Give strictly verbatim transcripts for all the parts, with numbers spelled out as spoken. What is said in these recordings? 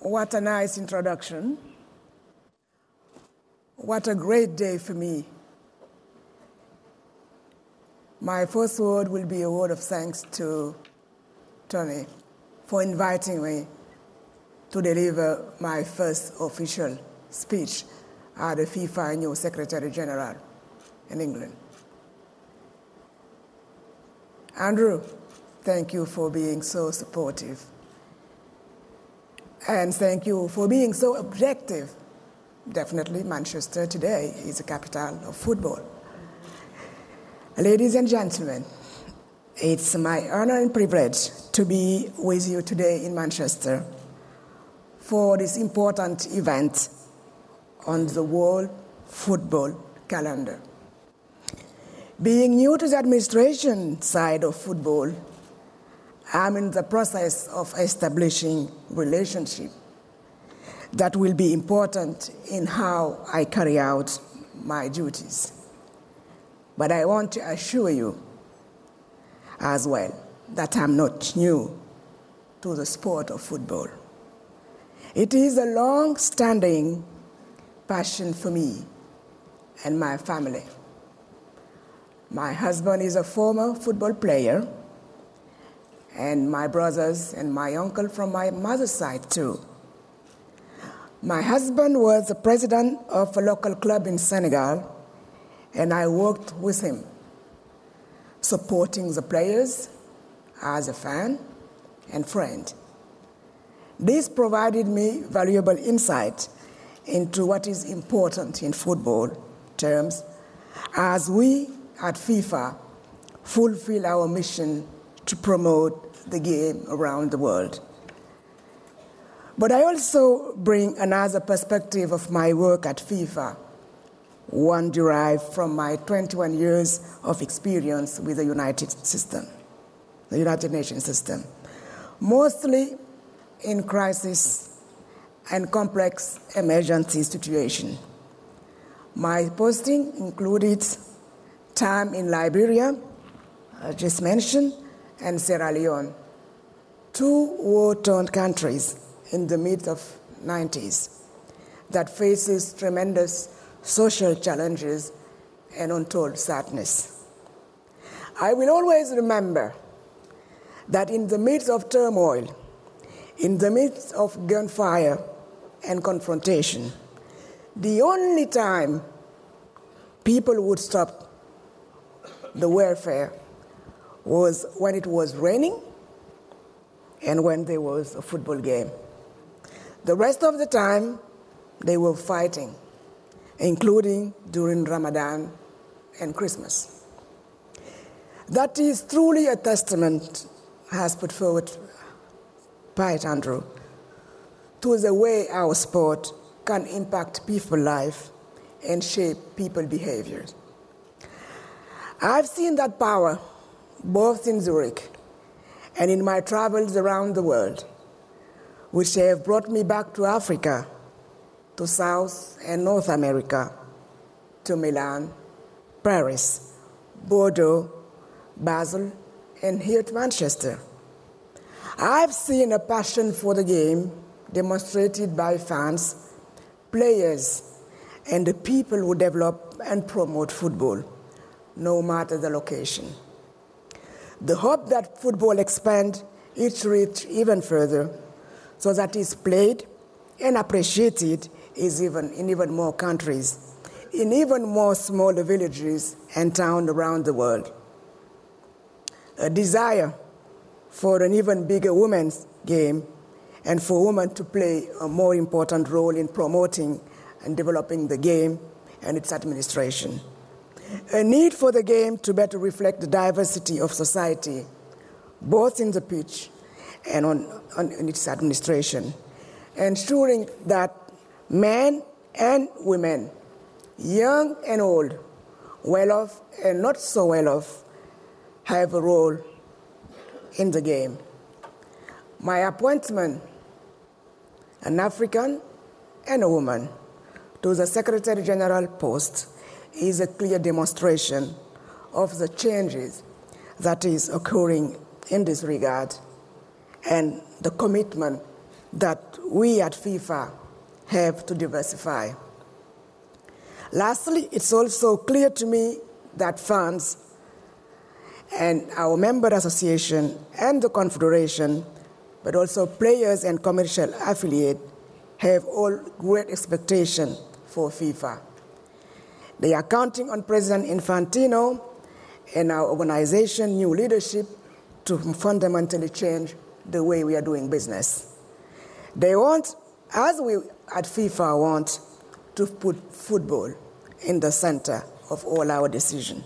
What a nice introduction. What a great day for me. My first word will be a word of thanks to Tony for inviting me to deliver my first official speech as the FIFA new Secretary General in England. Andrew, thank you for being so supportive. And thank you for being so objective. Definitely, Manchester today is the capital of football. Ladies and gentlemen, it's my honor and privilege to be with you today in Manchester for this important event on the World Football Calendar. Being new to the administration side of football, I'm in the process of establishing relationship that will be important in how I carry out my duties. But I want to assure you as well that I'm not new to the sport of football. It is a long-standing passion for me and my family. My husband is a former football player, and my brothers and my uncle from my mother's side too. My husband was the president of a local club in Senegal, and I worked with him, supporting the players as a fan and friend. This provided me valuable insight into what is important in football terms as we at FIFA fulfill our mission to promote the game around the world. But I also bring another perspective of my work at FIFA, one derived from my twenty-one years of experience with the United system, the United Nations system, mostly in crisis and complex emergency situations. My posting included time in Liberia, I just mentioned, and Sierra Leone, two war-torn countries in the mid of nineties that faces tremendous social challenges and untold sadness. I will always remember that in the midst of turmoil, in the midst of gunfire and confrontation, the only time people would stop the warfare was when it was raining and when there was a football game. The rest of the time, they were fighting, including during Ramadan and Christmas. That is truly a testament, as put forward by Andrew, to the way our sport can impact people's life and shape people's behaviors. I've seen that power both in Zurich and in my travels around the world, which have brought me back to Africa, to South and North America, to Milan, Paris, Bordeaux, Basel, and here to Manchester. I've seen a passion for the game demonstrated by fans, players, and the people who develop and promote football, no matter the location. The hope that football expand its reach even further so that it's played and appreciated is even in even more countries, in even more smaller villages and towns around the world. A desire for an even bigger women's game and for women to play a more important role in promoting and developing the game and its administration. A need for the game to better reflect the diversity of society, both in the pitch and on, on in its administration, ensuring that men and women, young and old, well-off and not so well-off, have a role in the game. My appointment, an African and a woman, to the Secretary General post is a clear demonstration of the changes that is occurring in this regard and the commitment that we at FIFA have to diversify. Lastly, it's also clear to me that fans and our member association and the Confederation, but also players and commercial affiliates, have all great expectation for FIFA. They are counting on President Infantino and our organization, new leadership, to fundamentally change the way we are doing business. They want, as we at FIFA want, to put football in the center of all our decisions.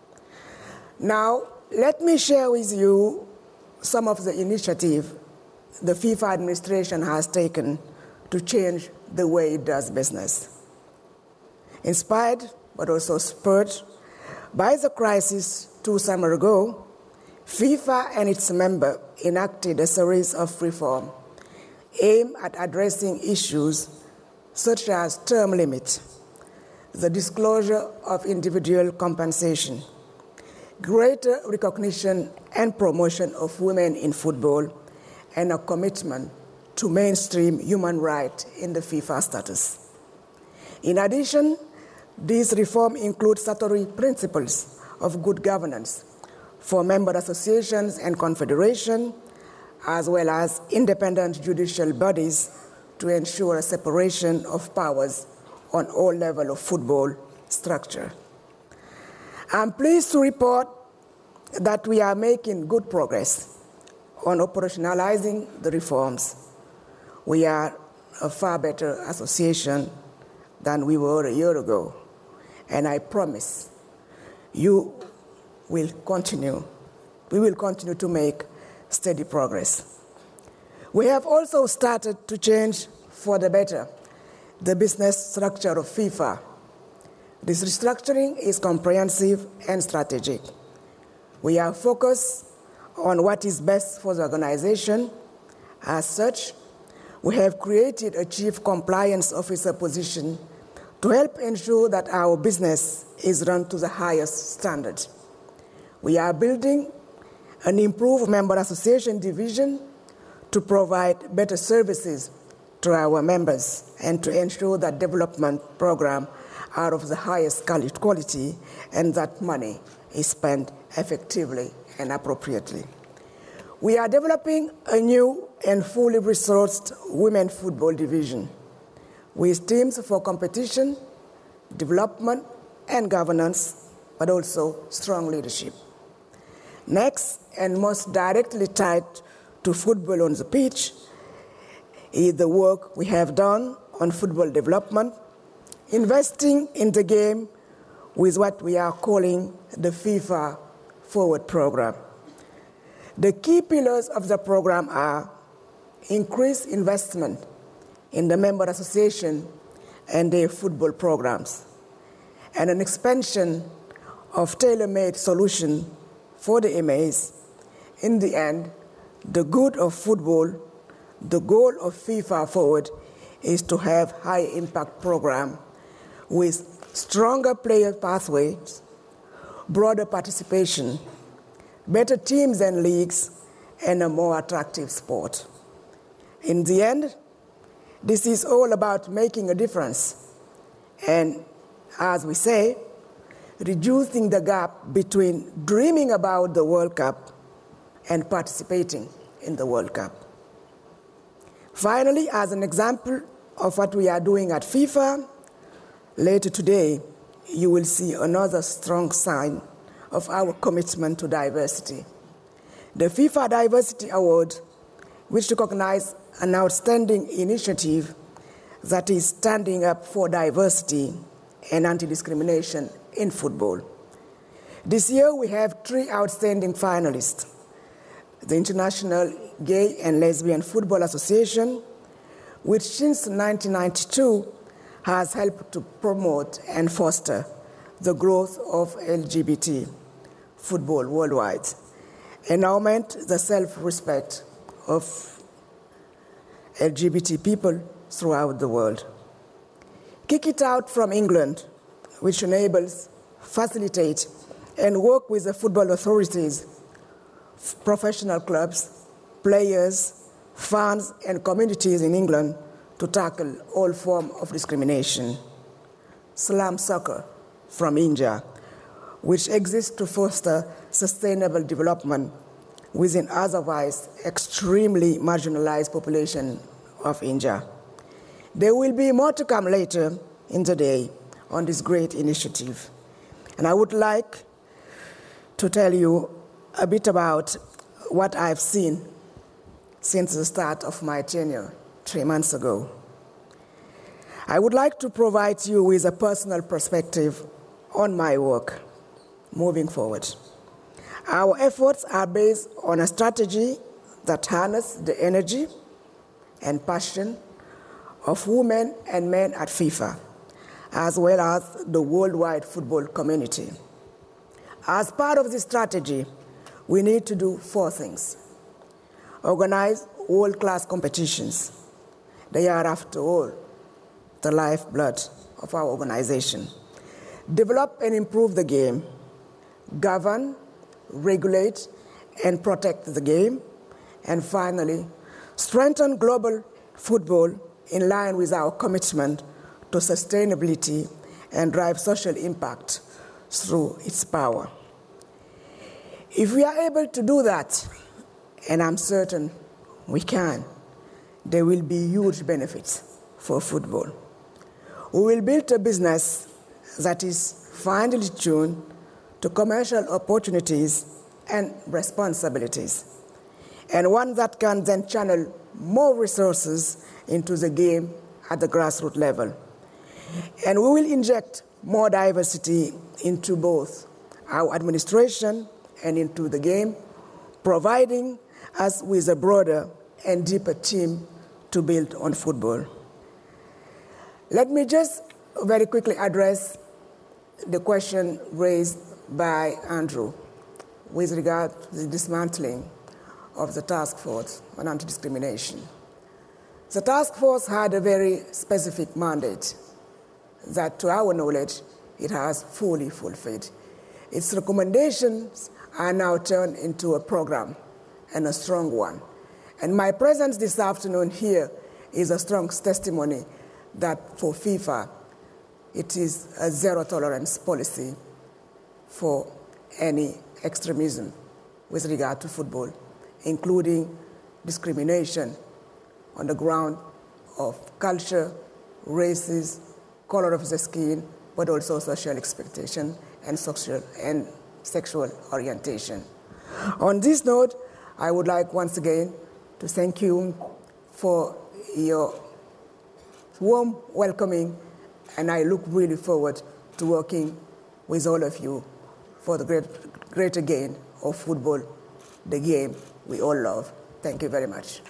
Now, let me share with you some of the initiatives the FIFA administration has taken to change the way it does business. Inspired, but also spurred by the crisis two summers ago, FIFA and its members enacted a series of reforms aimed at addressing issues such as term limits, the disclosure of individual compensation, greater recognition and promotion of women in football, and a commitment to mainstream human rights in the FIFA status. In addition, these reforms include statutory principles of good governance for member associations and confederations, as well as independent judicial bodies to ensure a separation of powers on all levels of football structure. I'm pleased to report that we are making good progress on operationalizing the reforms. We are a far better association than we were a year ago, and I promise you will continue, we will continue to make steady progress. We have also started to change for the better the business structure of FIFA. This restructuring is comprehensive and strategic. We are focused on what is best for the organization. As such, we have created a Chief Compliance Officer position to help ensure that our business is run to the highest standard. We are building an improved member association division to provide better services to our members and to ensure that development programs are of the highest quality and that money is spent effectively and appropriately. We are developing a new and fully resourced women's football division with teams for competition, development, and governance, but also strong leadership. Next, and most directly tied to football on the pitch, is the work we have done on football development, investing in the game with what we are calling the FIFA Forward program. The key pillars of the program are increased investment in the member association and their football programs, and an expansion of tailor-made solutions for the M As. In the end, the good of football, the goal of FIFA Forward is to have high-impact program with stronger player pathways, broader participation, better teams and leagues, and a more attractive sport. In the end, this is all about making a difference and, as we say, reducing the gap between dreaming about the World Cup and participating in the World Cup. Finally, as an example of what we are doing at FIFA, later today, you will see another strong sign of our commitment to diversity. The FIFA Diversity Award, which recognizes an outstanding initiative that is standing up for diversity and anti-discrimination in football. This year, we have three outstanding finalists: the International Gay and Lesbian Football Association, which since nineteen ninety-two has helped to promote and foster the growth of L G B T football worldwide, and augment the self-respect of L G B T people throughout the world. Kick It Out from England, which enables, facilitate, and work with the football authorities, professional clubs, players, fans and communities in England to tackle all forms of discrimination. Slam Soccer from India, which exists to foster sustainable development within otherwise extremely marginalized population of India. There will be more to come later in the day on this great initiative. And I would like to tell you a bit about what I've seen since the start of my tenure three months ago. I would like to provide you with a personal perspective on my work moving forward. Our efforts are based on a strategy that harnesses the energy and passion of women and men at FIFA, as well as the worldwide football community. As part of this strategy, we need to do four things. Organize world-class competitions. They are, after all, the lifeblood of our organization. Develop and improve the game. Govern, regulate, and protect the game. And finally, strengthen global football in line with our commitment to sustainability and drive social impact through its power. If we are able to do that, and I'm certain we can, there will be huge benefits for football. We will build a business that is finely tuned to commercial opportunities and responsibilities, and one that can then channel more resources into the game at the grassroots level. And we will inject more diversity into both our administration and into the game, providing us with a broader and deeper team to build on football. Let me just very quickly address the question raised by Andrew with regard to the dismantling of the task force on anti-discrimination. The task force had a very specific mandate that, to our knowledge, it has fully fulfilled. Its recommendations are now turned into a program, and a strong one. And my presence this afternoon here is a strong testimony that for FIFA, it is a zero tolerance policy for any extremism with regard to football, including discrimination on the ground of culture, races, color of the skin, but also social expectation and social and sexual orientation. On this note, I would like once again to thank you for your warm welcoming, and I look really forward to working with all of you for the great, greater gain of football, the game we all love. Thank you very much.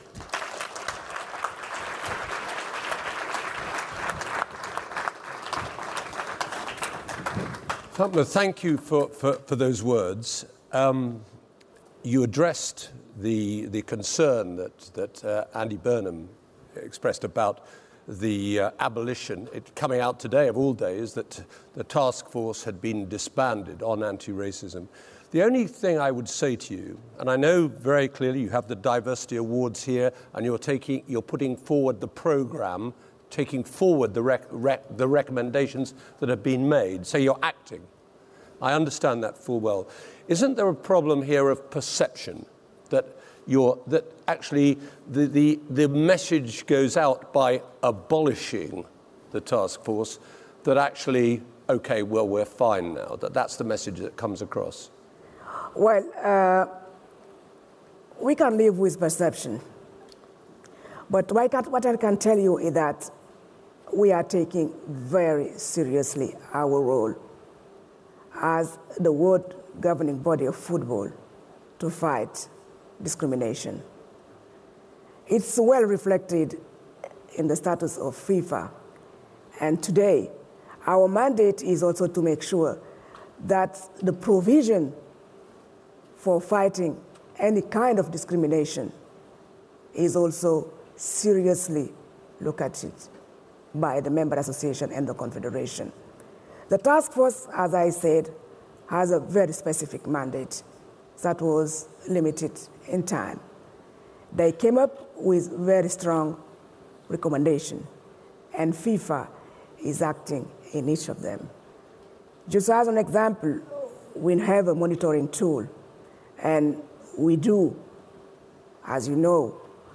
Fatma, thank you for, for, for those words. Um, you addressed the, the concern that, that uh, Andy Burnham expressed about the uh, abolition, it coming out today of all days that the task force had been disbanded on anti-racism. The only thing I would say to you, and I know very clearly you have the diversity awards here and you're taking, you're putting forward the program, taking forward the, rec- rec- the recommendations that have been made, so you're acting. I understand that full well. Isn't there a problem here of perception that you're, that actually the, the, the message goes out by abolishing the task force that actually, okay, well, we're fine now, that that's the message that comes across? Well, uh, we can live with perception. But what I can tell you is that we are taking very seriously our role as the world governing body of football to fight discrimination. It's well reflected in the status of FIFA. And today, our mandate is also to make sure that the provision for fighting any kind of discrimination is also seriously looked at it by the member association and the confederation. The task force, as I said, has a very specific mandate that was limited in time. They came up with very strong recommendation, and FIFA is acting in each of them. Just as an example, we have a monitoring tool, and we do, as you know,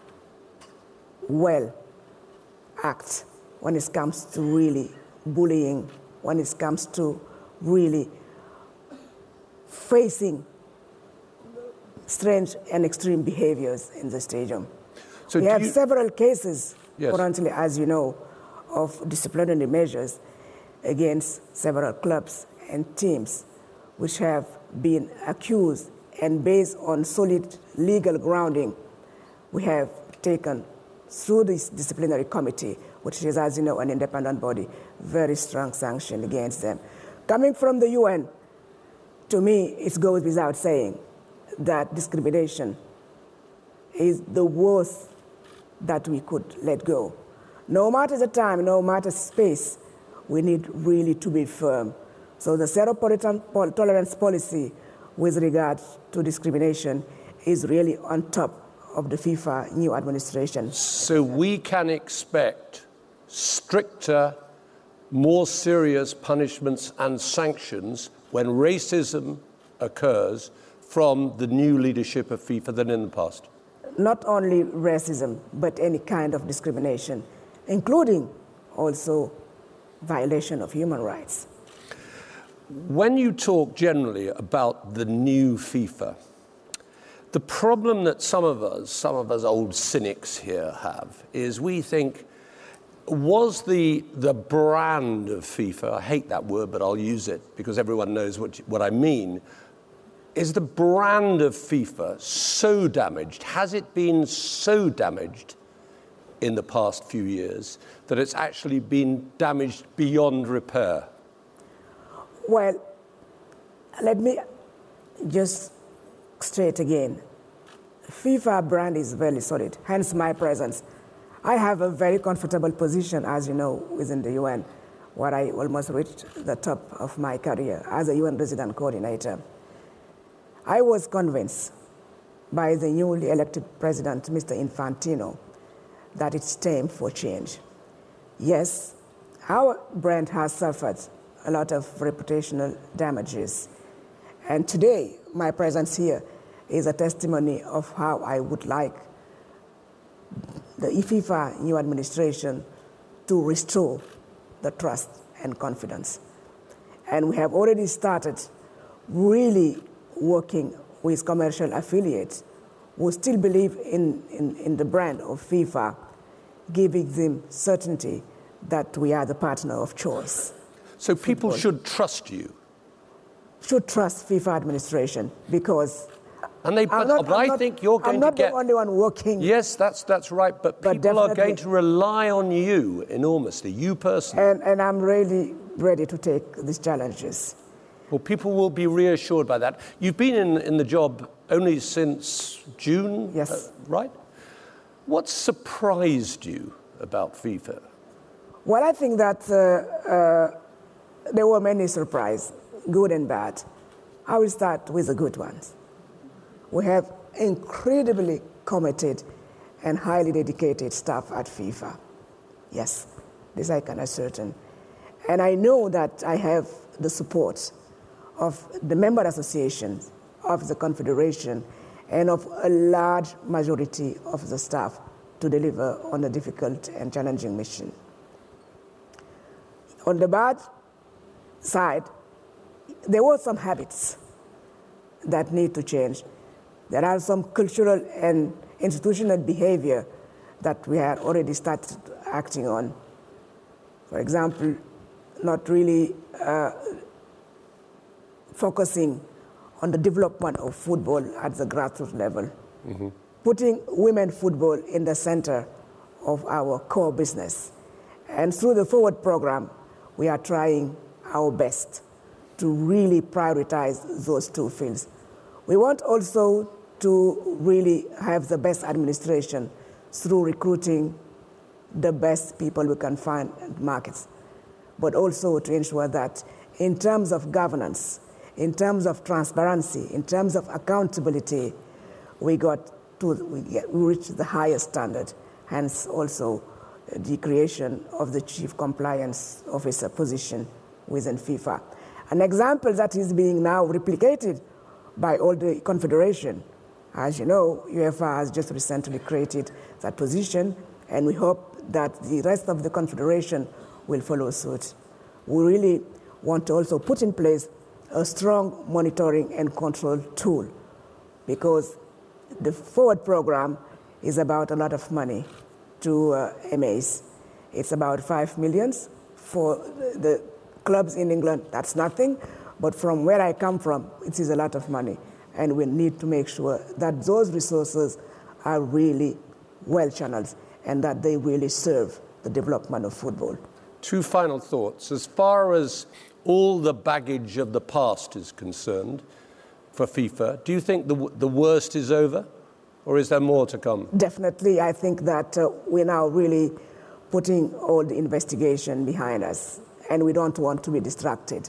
well act when it comes to really bullying, when it comes to really facing strange and extreme behaviors in the stadium. So we have you... several cases yes. currently, as you know, of disciplinary measures against several clubs and teams which have been accused, and based on solid legal grounding, we have taken through this disciplinary committee, which is, as you know, an independent body, very strong sanction against them. Coming from the U N, to me, it goes without saying that discrimination is the worst that we could let go. No matter the time, no matter space, we need really to be firm. So the zero tolerance policy with regard to discrimination is really on top of the FIFA new administration. So we can expect stricter, more serious punishments and sanctions when racism occurs from the new leadership of FIFA than in the past? Not only racism, but any kind of discrimination, including also violation of human rights. When you talk generally about the new FIFA, the problem that some of us, some of us old cynics here have, is we think, was the, the brand of FIFA, I hate that word, but I'll use it because everyone knows what, what I mean, is the brand of FIFA so damaged, has it been so damaged in the past few years that it's actually been damaged beyond repair? Well, let me just straight again. FIFA brand is very solid, hence my presence. I have a very comfortable position, as you know, within the U N, where I almost reached the top of my career as a U N resident coordinator. I was convinced by the newly elected president, Mister Infantino, that it's time for change. Yes, our brand has suffered a lot of reputational damages. And today, my presence here is a testimony of how I would like the FIFA new administration to restore the trust and confidence. And we have already started really working with commercial affiliates who still believe in, in, in the brand of FIFA, giving them certainty that we are the partner of choice. So people Football. should trust you? Should trust FIFA administration because And they, but, not, but I not, think you're going I'm not to get... the only one working. Yes, that's, that's right, but, but people are going to rely on you enormously, you personally. And, and I'm really ready to take these challenges. Well, people will be reassured by that. You've been in, in the job only since June, yes. uh, right? What surprised you about FIFA? Well, I think that uh, uh, there were many surprises, good and bad. I will start with the good ones. We have incredibly committed and highly dedicated staff at FIFA. Yes, this I can ascertain. And I know that I have the support of the member associations, of the Confederation, and of a large majority of the staff to deliver on a difficult and challenging mission. On the bad side, there were some habits that need to change. There are some cultural and institutional behavior that we had already started acting on. For example, not really uh, focusing on the development of football at the grassroots level, mm-hmm. putting women football in the center of our core business. And through the Forward program, we are trying our best to really prioritize those two fields. We want also to really have the best administration through recruiting the best people we can find in markets, but also to ensure that in terms of governance, in terms of transparency, in terms of accountability, we got to we, get, we reach the highest standard, hence also the creation of the Chief Compliance Officer position within FIFA. An example that is being now replicated by all the confederation. As you know, UEFA has just recently created that position, and we hope that the rest of the confederation will follow suit. We really want to also put in place a strong monitoring and control tool, because the forward program is about a lot of money to uh, M As. It's about five millions for the clubs in England. That's nothing, but from where I come from, it is a lot of money, and we need to make sure that those resources are really well channeled and that they really serve the development of football. Two final thoughts. As far as all the baggage of the past is concerned for FIFA, do you think the, the worst is over, or is there more to come? Definitely. I think that uh, we're now really putting all the investigation behind us, and we don't want to be distracted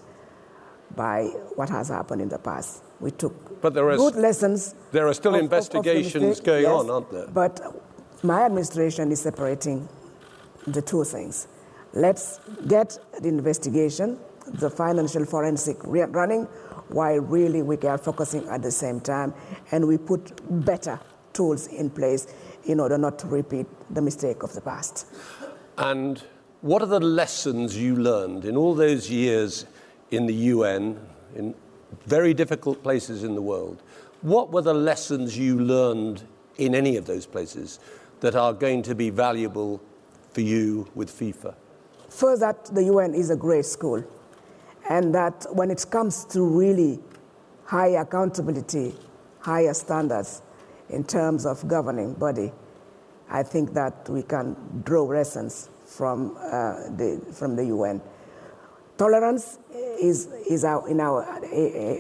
by what has happened in the past. We took but there is, good lessons. There are still of, investigations of, of going yes, on, aren't there? But my administration is separating the two things. Let's get the investigation, the financial forensic running, while really we are focusing at the same time, and we put better tools in place in order not to repeat the mistake of the past. And what are the lessons you learned in all those years in the U N, in very difficult places in the world? What were the lessons you learned in any of those places that are going to be valuable for you with FIFA? First, that the U N is a great school, and that when it comes to really high accountability, higher standards in terms of governing body, I think that we can draw lessons from uh, the from the U N. Tolerance is is our, in our uh,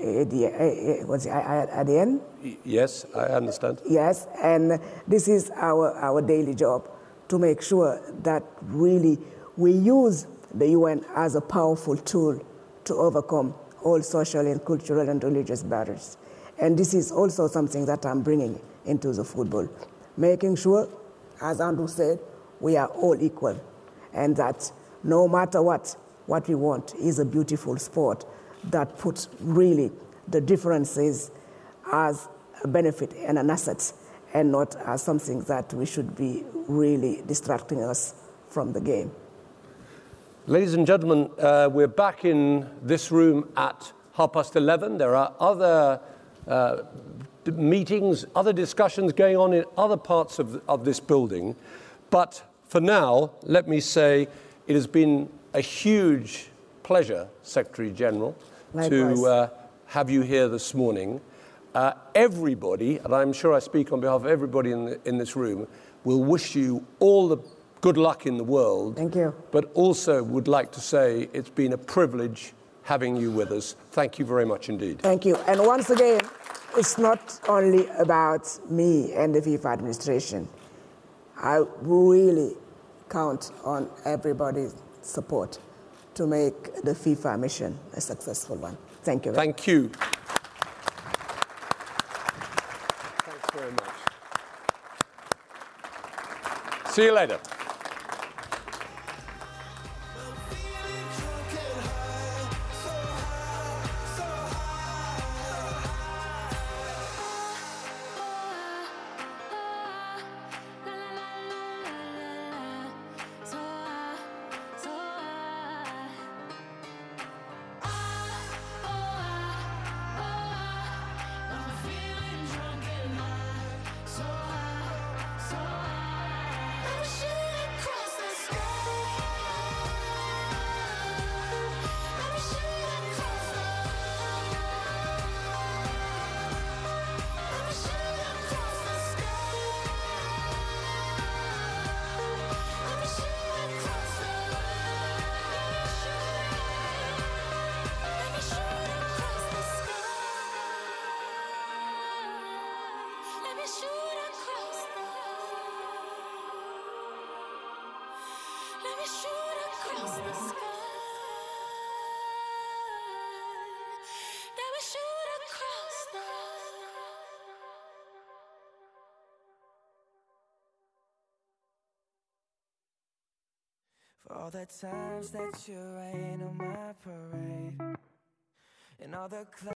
uh, what's it, A D N. Yes, I understand. Yes, and this is our our daily job to make sure that really we use the U N as a powerful tool to overcome all social and cultural and religious barriers. And this is also something that I'm bringing into the football, making sure, as Andrew said, we are all equal, and that no matter what, what we want is a beautiful sport that puts really the differences as a benefit and an asset, and not as something that we should be really distracting us from the game. Ladies and gentlemen, uh, we're back in this room at half past eleven. There are other uh, meetings, other discussions going on in other parts of, of this building. But for now, let me say it has been a huge pleasure, Secretary General, Likewise. to uh, have you here this morning. Uh, everybody, and I'm sure I speak on behalf of everybody in, the, in this room, will wish you all the good luck in the world. Thank you. But also would like to say it's been a privilege having you with us. Thank you very much indeed. Thank you. And once again, it's not only about me and the FIFA administration. I really count on everybody's support to make the FIFA mission a successful one. Thank you. Thank you. Thanks very much. See you later. For all the times that you rain on my parade, and all the clouds